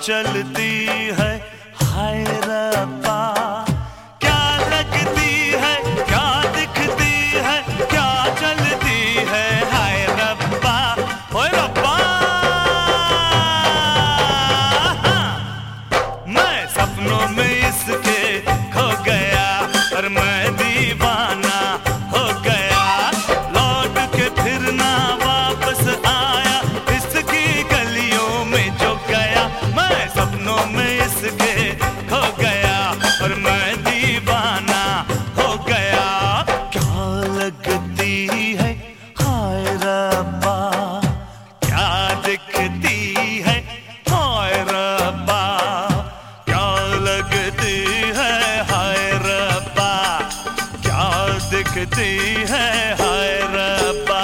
चलती है हाय रब्बा, क्या लगती है, क्या दिखती है, क्या चलती है हाय रब्बा, ओए रब्बा। मैं सपनों में इसके खो गया और मैं दीवाना हो गया, लौट के फिर ना वापस आया इसकी गलियों में जो गया। मैं सपनों में इसके खो गया और मैं दीवाना हो गया। क्या लगती है हाय रब्बा, क्या दिखती है हाय रब्बा, क्या लगती है हाय रब्बा, क्या दिखती है हाय रब्बा।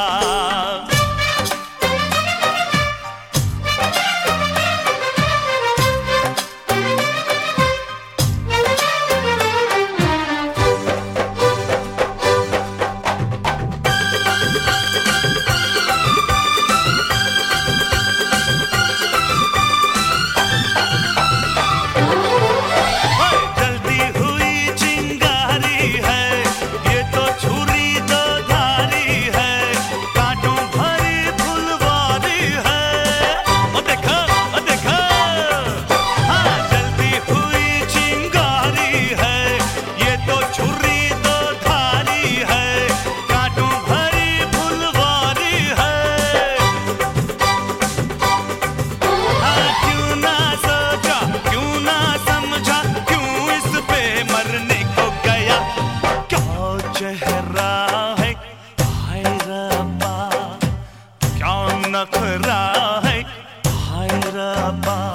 चेहरा है हाय रब्बा, क्या नखरा है हाय रब्बा।